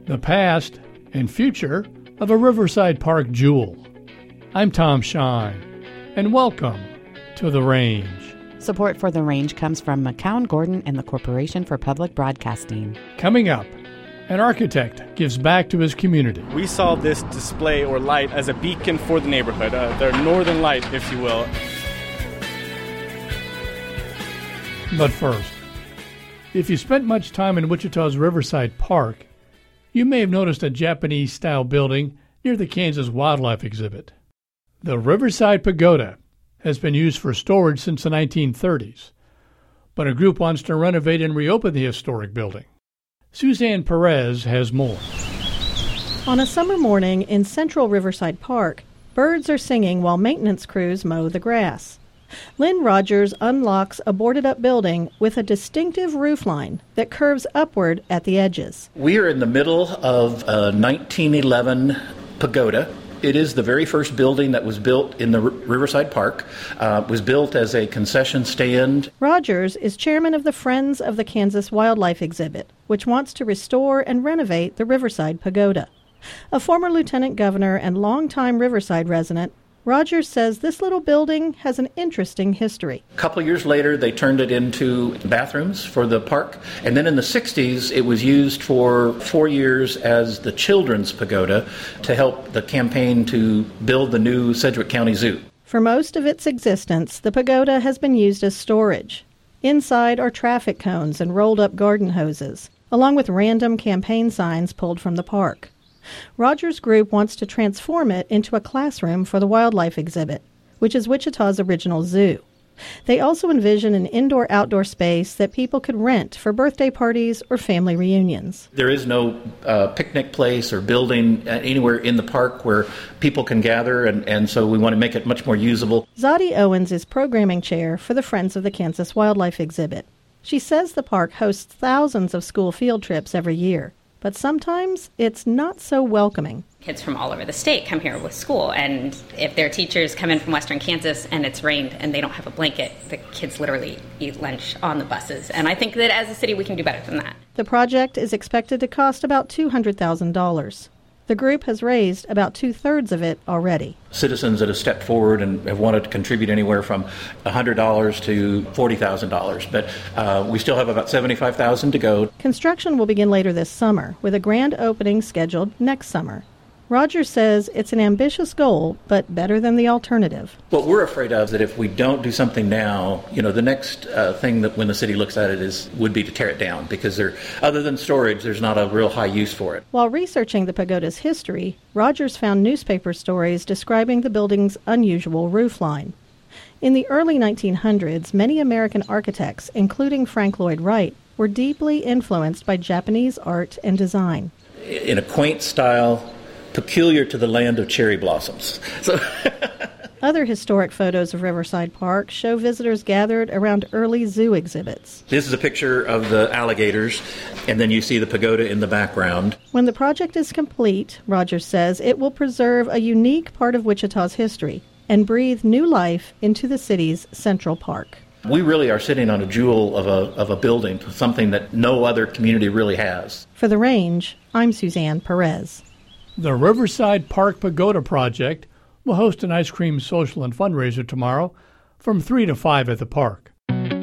the past and future of a Riverside Park jewel. I'm Tom Shine, and welcome to The Range. Support for The Range comes from McCown Gordon and the Corporation for Public Broadcasting. Coming up, an architect gives back to his community. We saw this display or light as a beacon for the neighborhood, their northern light, if you will. But first, if you spent much time in Wichita's Riverside Park, you may have noticed a Japanese-style building near the Kansas Wildlife Exhibit. The Riverside Pagoda has been used for storage since the 1930s, but a group wants to renovate and reopen the historic building. Suzanne Perez has more. On a summer morning in central Riverside Park, birds are singing while maintenance crews mow the grass. Lynn Rogers unlocks a boarded-up building with a distinctive roofline that curves upward at the edges. We are in the middle of a 1911 pagoda. It is the very first building that was built in the Riverside Park. It was built as a concession stand. Rogers is chairman of the Friends of the Kansas Wildlife Exhibit, which wants to restore and renovate the Riverside Pagoda. A former lieutenant governor and longtime Riverside resident, Rogers says this little building has an interesting history. A couple of years later, they turned it into bathrooms for the park. And then in the 60s, it was used for 4 years as the Children's Pagoda to help the campaign to build the new Sedgwick County Zoo. For most of its existence, the pagoda has been used as storage. Inside are traffic cones and rolled-up garden hoses, along with random campaign signs pulled from the park. Rogers Group wants to transform it into a classroom for the wildlife exhibit, which is Wichita's original zoo. They also envision an indoor-outdoor space that people could rent for birthday parties or family reunions. There is no picnic place or building anywhere in the park where people can gather, and so we want to make it much more usable. Zadi Owens is programming chair for the Friends of the Kansas Wildlife Exhibit. She says the park hosts thousands of school field trips every year, but sometimes it's not so welcoming. Kids from all over the state come here with school, and if their teachers come in from western Kansas and it's rained and they don't have a blanket, the kids literally eat lunch on the buses. And I think that as a city we can do better than that. The project is expected to cost about $200,000. The group has raised about two-thirds of it already. Citizens that have stepped forward and have wanted to contribute anywhere from $100 to $40,000, but we still have about $75,000 to go. Construction will begin later this summer, with a grand opening scheduled next summer. Rogers says it's an ambitious goal, but better than the alternative. What we're afraid of is that if we don't do something now, the next thing that when the city looks at it would be to tear it down, because other than storage, there's not a real high use for it. While researching the pagoda's history, Rogers found newspaper stories describing the building's unusual roofline. In the early 1900s, many American architects, including Frank Lloyd Wright, were deeply influenced by Japanese art and design. In a quaint style, peculiar to the land of cherry blossoms. Other historic photos of Riverside Park show visitors gathered around early zoo exhibits. This is a picture of the alligators, and then you see the pagoda in the background. When the project is complete, Rogers says it will preserve a unique part of Wichita's history and breathe new life into the city's Central Park. We really are sitting on a jewel of a building, something that no other community really has. For The Range, I'm Suzanne Perez. The Riverside Park Pagoda Project will host an ice cream social and fundraiser tomorrow from 3 to 5 at the park.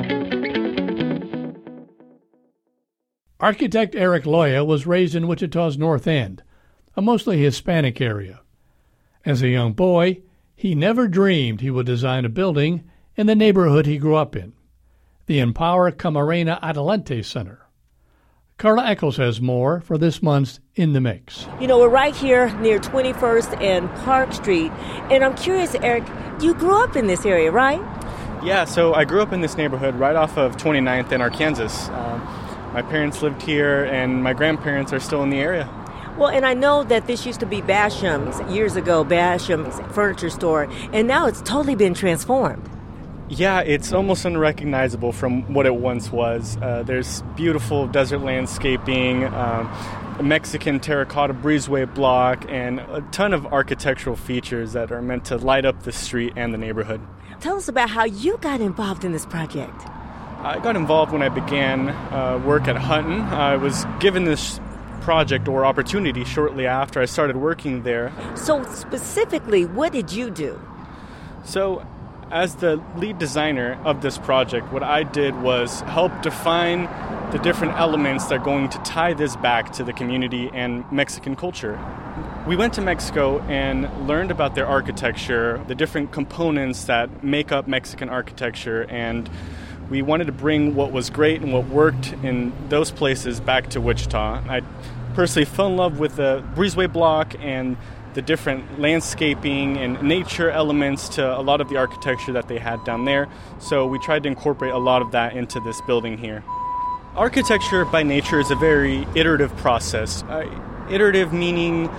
Architect Eric Loya was raised in Wichita's North End, a mostly Hispanic area. As a young boy, he never dreamed he would design a building in the neighborhood he grew up in, the Empower Camarena Adelante Center. Carla Eccles has more for this month's In the Mix. We're right here near 21st and Park Street, and I'm curious, Eric, you grew up in this area, right? Yeah, so I grew up in this neighborhood right off of 29th in Arkansas. My parents lived here, and my grandparents are still in the area. Well, and I know that this used to be Basham's years ago, Basham's furniture store, and now it's totally been transformed. Yeah, it's almost unrecognizable from what it once was. There's beautiful desert landscaping, a Mexican terracotta breezeway block, and a ton of architectural features that are meant to light up the street and the neighborhood. Tell us about how you got involved in this project. I got involved when I began work at Hutton. I was given this project or opportunity shortly after I started working there. So specifically, what did you do? So as the lead designer of this project, what I did was help define the different elements that are going to tie this back to the community and Mexican culture. We went to Mexico and learned about their architecture, the different components that make up Mexican architecture, and we wanted to bring what was great and what worked in those places back to Wichita. I personally fell in love with the breezeway block and the different landscaping and nature elements to a lot of the architecture that they had down there. So we tried to incorporate a lot of that into this building here. Architecture by nature is a very iterative process. Iterative meaning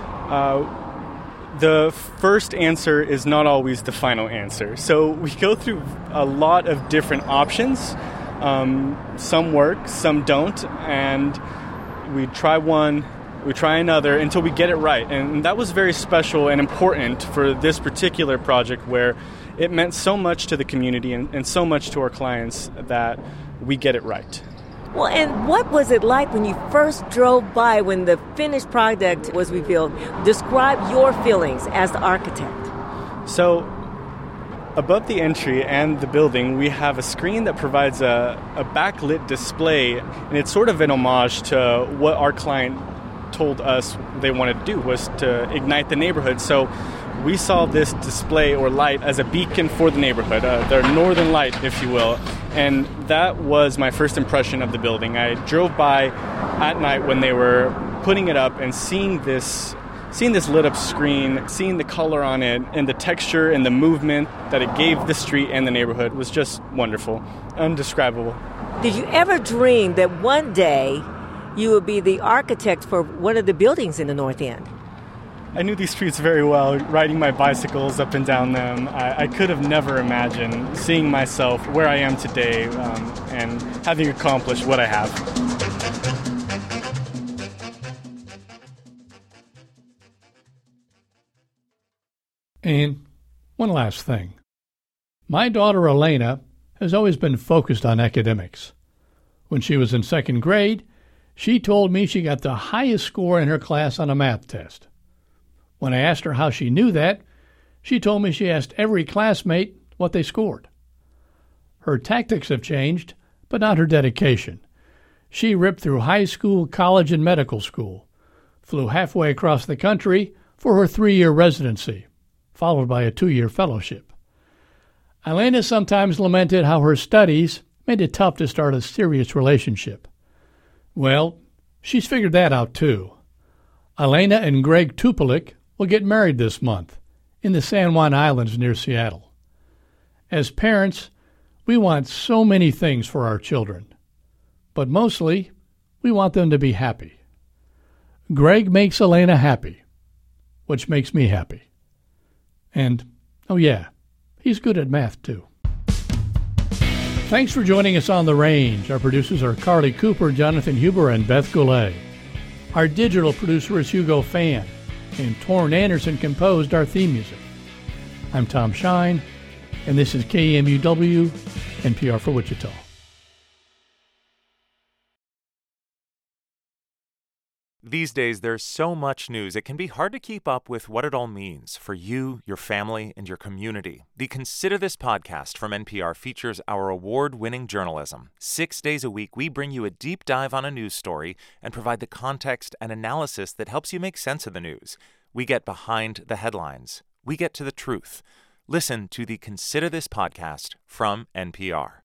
the first answer is not always the final answer. So we go through a lot of different options. Some work, some don't, and we try one, we try another until we get it right. And that was very special and important for this particular project, where it meant so much to the community and so much to our clients that we get it right. Well, and what was it like when you first drove by when the finished project was revealed? Describe your feelings as the architect. So, above the entry and the building, we have a screen that provides a backlit display, and it's sort of an homage to what our client told us they wanted to do, was to ignite the neighborhood. So we saw this display or light as a beacon for the neighborhood, their northern light, if you will. And that was my first impression of the building. I drove by at night when they were putting it up and seeing this lit up screen, seeing the color on it and the texture and the movement that it gave the street and the neighborhood was just wonderful, indescribable. Did you ever dream that one day you would be the architect for one of the buildings in the North End? I knew these streets very well, riding my bicycles up and down them. I could have never imagined seeing myself where I am today and having accomplished what I have. And one last thing. My daughter Elena has always been focused on academics. When she was in second grade, she told me she got the highest score in her class on a math test. When I asked her how she knew that, she told me she asked every classmate what they scored. Her tactics have changed, but not her dedication. She ripped through high school, college, and medical school, flew halfway across the country for her 3-year residency, followed by a 2-year fellowship. Elena sometimes lamented how her studies made it tough to start a serious relationship. Well, she's figured that out too. Elena and Greg Tupelik will get married this month in the San Juan Islands near Seattle. As parents, we want so many things for our children, but mostly we want them to be happy. Greg makes Elena happy, which makes me happy. And, oh yeah, he's good at math too. Thanks for joining us on The Range. Our producers are Carly Cooper, Jonathan Huber, and Beth Goulet. Our digital producer is Hugo Fan, and Torrin Anderson composed our theme music. I'm Tom Shine, and this is KMUW, NPR for Wichita. These days, there's so much news, it can be hard to keep up with what it all means for you, your family, and your community. The Consider This podcast from NPR features our award-winning journalism. 6 days a week, we bring you a deep dive on a news story and provide the context and analysis that helps you make sense of the news. We get behind the headlines. We get to the truth. Listen to the Consider This podcast from NPR.